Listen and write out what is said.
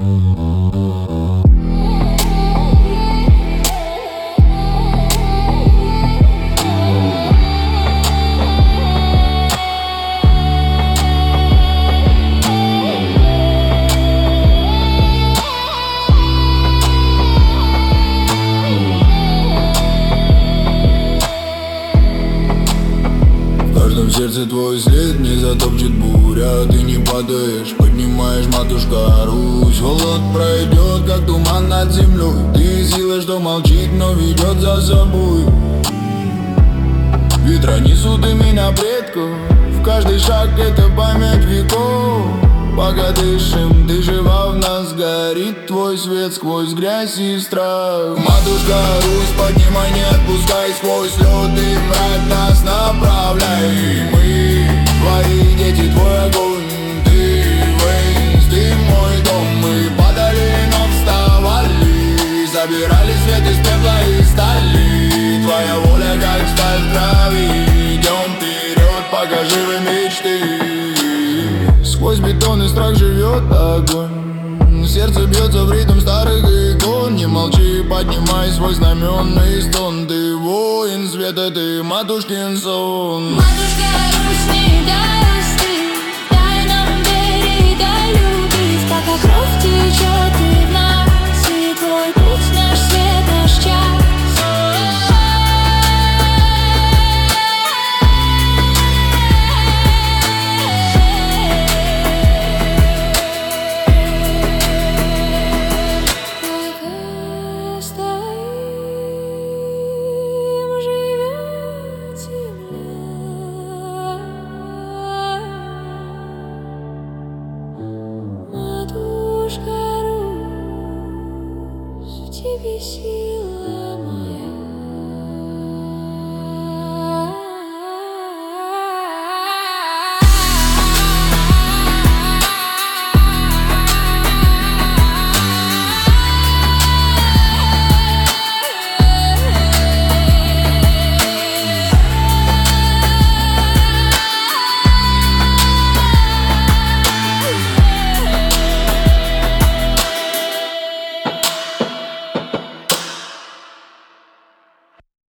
В сердце твой след не затопчет буря. Ты не падаешь, поднимаешь, матушка, Русь. Холод пройдет, как туман над землей. Ты сила, что молчит, но ведет за собой. Ветра несут имена предков. В каждый шаг это память веков. Пока дышим, ты жива в нас, горит твой свет сквозь грязь и страх. Матушка Русь, поднимай, не отпускай, сквозь лед и мрак нас направляй. Мы твои дети, твой огонь, ты Вейнс, ты мой дом. Мы падали, но вставали, забирали свет из пепла и стали. Твоя воля, как сталь в крови. Идем вперед, пока живы мечты. Сквозь бетон и страх живет огонь. Сердце бьется в ритм старых икон. Не молчи, поднимай свой знаменный стон. Ты воин света, ты матушкин сон. Матушка Русь, не дай остыть, дай нам верить, дай любить. Пока кровь течет и в нас, и твой путь наш свет, наш час. Матушка Русь, в тебе сила.